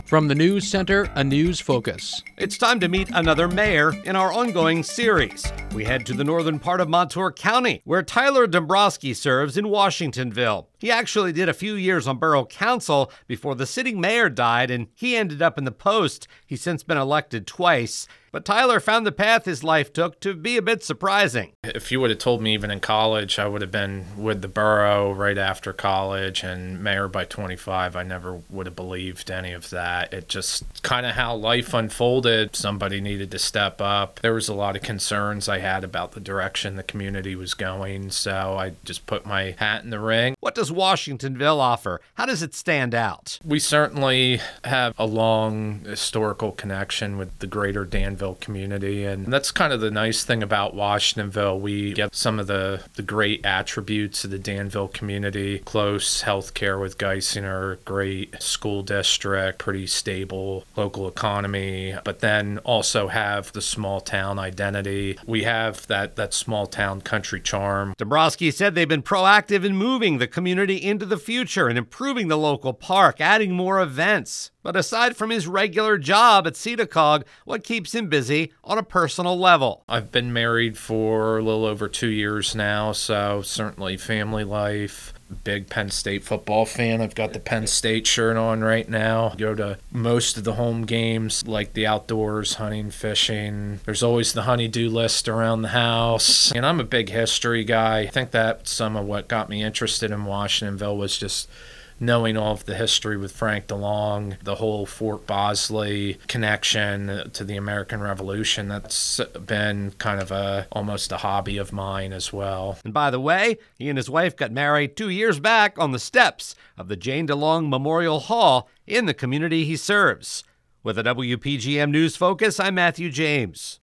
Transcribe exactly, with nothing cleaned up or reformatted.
From the News Center, a news focus. It's time to meet another mayor in our ongoing series. We head to the northern part of Montour County, where Tyler Dombrowski serves in Washingtonville. He actually did a few years on borough council before the sitting mayor died, and he ended up in the post. He's since been elected twice. But Tyler found the path his life took to be a bit surprising. If you would have told me even in college, I would have been with the borough right after college and mayor by twenty-five. I never would have believed any of that. It just kind of how life unfolded. Somebody needed to step up. There was a lot of concerns I had about the direction the community was going, so I just put my hat in the ring. What does Washingtonville offer? How does it stand out? We certainly have a long historical connection with the greater Danville community, and that's kind of the nice thing about Washingtonville. We get some of the, the great attributes of the Danville community: close healthcare with Geisinger, great school district, pretty stable local economy, but then also have the small town identity. We have that, that small town country charm. Dombrowski said they've been proactive in moving the community into the future and improving the local park, adding more events. But aside from his regular job at Cedacog, what keeps him busy on a personal level? I've been married for a little over two years now, so certainly family life. Big Penn State football fan. I've got the Penn State shirt on right now. Go to most of the home games, like the outdoors, hunting, fishing. There's always the honey-do list around the house. And I'm a big history guy. I think that's some of what got me interested in Washingtonville was just knowing all of the history with Frank DeLong, the whole Fort Bosley connection to the American Revolution. That's been kind of a almost a hobby of mine as well. And by the way, he and his wife got married two years back on the steps of the Jane DeLong Memorial Hall in the community he serves. With a W P G M News Focus, I'm Matthew James.